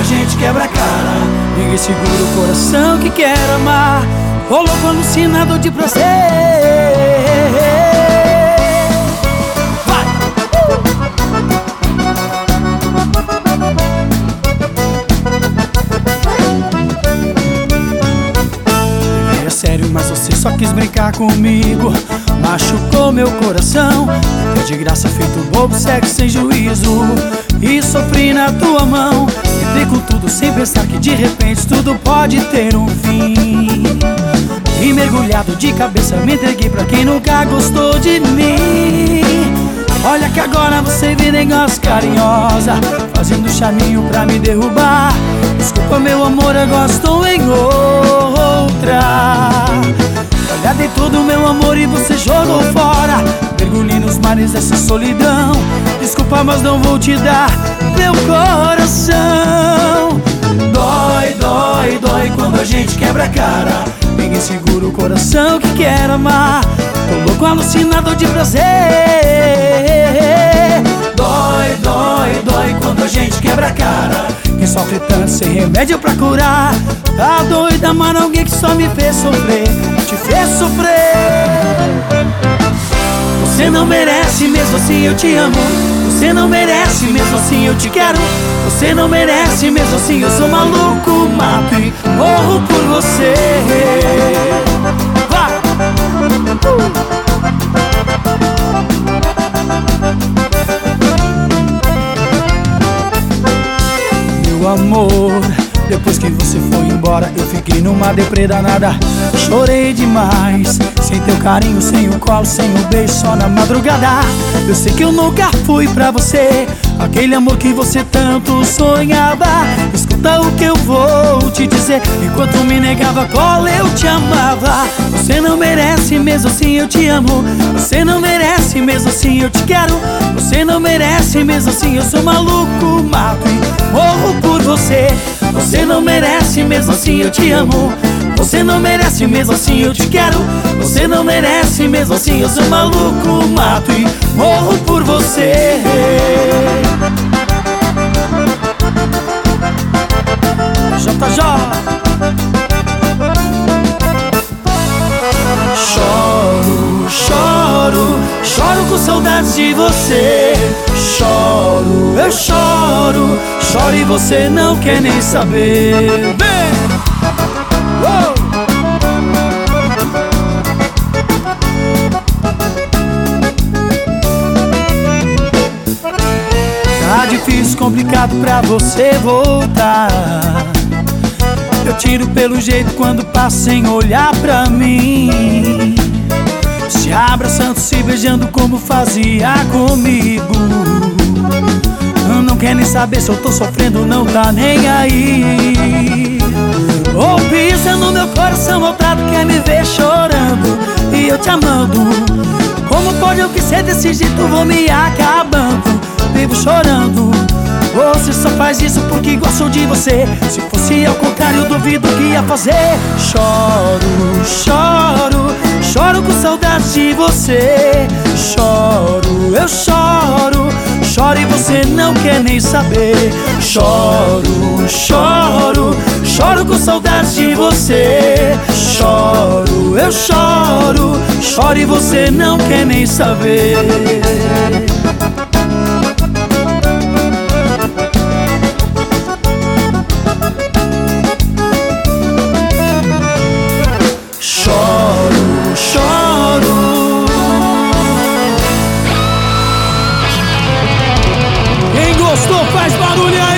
a gente quebra a cara. Ninguém segura o coração que quer amar. Ô louco alucinado de prazer. Vai! É sério, mas você só quis brincar comigo. Machucou meu coração. É de graça feito bobo, cego sem juízo. E sofri na tua mão. Entrei com tudo sem pensar que de repente tudo pode ter um fim. E mergulhado de cabeça me entreguei pra quem nunca gostou de mim. Olha que agora você vem negócio carinhosa, fazendo charminho pra me derrubar. Desculpa meu amor, agora estou em outra. Olha, dei todo o meu amor e você jogou fora. Mergulhei nos mares dessa solidão. Desculpa, mas não vou te dar meu coração. Dói, dói, dói quando a gente quebra a cara. Ninguém segura o coração que quer amar. Tô louco alucinado de prazer. Dói, dói, dói quando a gente quebra a cara. Quem sofre tanto sem remédio pra curar. Tá doida, mas alguém que só me fez sofrer, te fez sofrer. Você não merece, mesmo assim eu te amo. Você não merece, mesmo assim eu te quero. Você não merece, mesmo assim eu sou maluco. Mato e morro por você. Vai! Meu amor, depois que você foi embora, eu fiquei numa deprê danada. Chorei demais, sem teu carinho, sem o colo, sem o beijo, só na madrugada. Eu sei que eu nunca fui pra você aquele amor que você tanto sonhava. Escuta o que eu vou te dizer. Enquanto me negava cola, eu te amava. Você não merece, mesmo assim eu te amo. Você não merece, mesmo assim eu te quero. Você não merece, mesmo assim eu sou maluco. Mato e morro por você. Você não merece, mesmo assim eu te amo. Você não merece, mesmo assim eu te quero. Você não merece, mesmo assim eu sou maluco. Mato e morro por você. JJ. Choro, choro, choro com saudades de você. Choro, eu choro, choro e você não quer nem saber. Vem! Tá difícil, complicado pra você voltar. Eu tiro pelo jeito quando passa sem olhar pra mim. Se abraçando, se beijando como fazia comigo. Não quer nem saber se eu tô sofrendo, não tá nem aí. Ou pisa no meu coração maltrado, quer me ver chorando e eu te amando. Como pode eu que ser desse jeito, vou me acabando. Vivo chorando. Você só faz isso porque gostou de você. Se fosse ao contrário, duvido que ia fazer. Choro, choro, choro com saudades de você. Choro, eu choro, choro e você não quer nem saber. Choro, choro, choro com saudades de você. Choro, eu choro, choro e você não quer nem saber. Choro, choro. Quem gostou faz barulho aí.